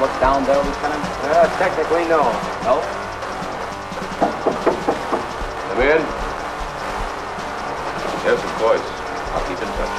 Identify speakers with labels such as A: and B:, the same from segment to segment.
A: what's down there, Lieutenant?
B: Technically, no.
A: No?
C: Come in. Yes, of course. I'll keep in touch.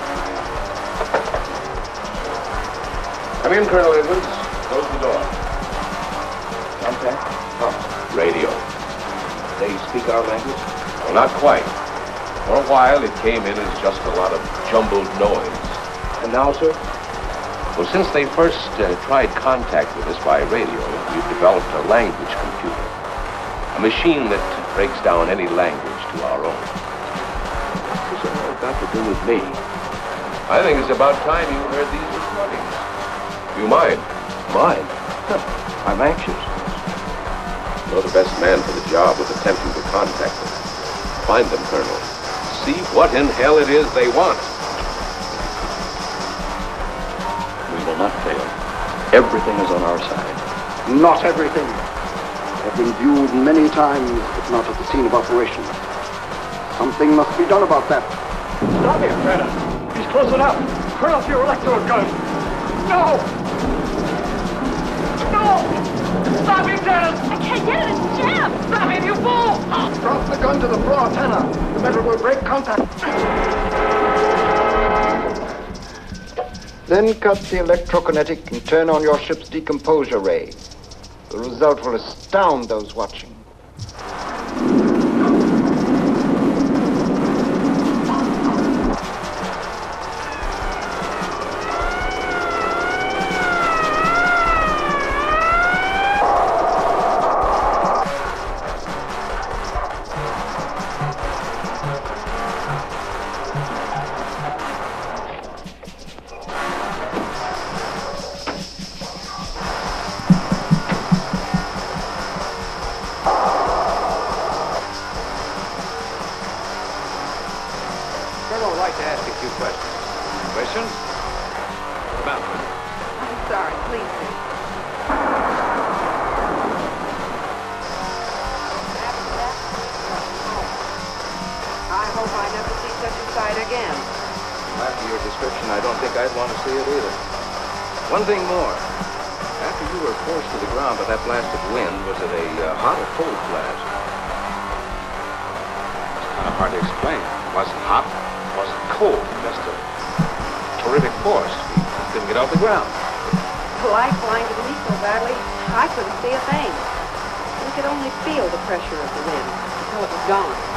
C: Come in, Colonel Edwards. Close the door.
A: Okay.
C: Oh, radio.
B: They speak our language?
C: Well, not quite. For a while, it came in as just a lot of jumbled noise.
B: And now, sir?
C: Well, since they first tried contact with us by radio, we've developed a language computer. A machine that breaks down any language to our own.
B: What's it all got to do with me?
C: I think it's about time you heard these recordings. You mind?
B: Mine? I'm anxious.
C: You're the best man for the job with attempting to contact them. Find them, Colonel. See what in hell it is they want.
B: We will not fail. Everything is on our side.
D: Not everything. I've been viewed many times, but not at the scene of operation. Something must be done about that.
E: Stop him, Brennan. He's close enough. Turn off your electrode gun. No! No! Stop him, Dennis!
F: I can't get it. It's jammed.
E: Stop him, you fool!
D: Drop the gun to the floor, Tanner. The metal will break contact. Then cut the electrokinetic and turn on your ship's decomposure ray. The result will astound those watching.
B: One thing more. After you were forced to the ground by that blast of wind, was it a hot or cold blast?
C: It's kind of hard to explain. It wasn't hot, it wasn't cold, just a terrific force. We couldn't get off the ground.
G: The light blinded me so badly, I couldn't see a thing. We could only feel the pressure of the wind until it was gone.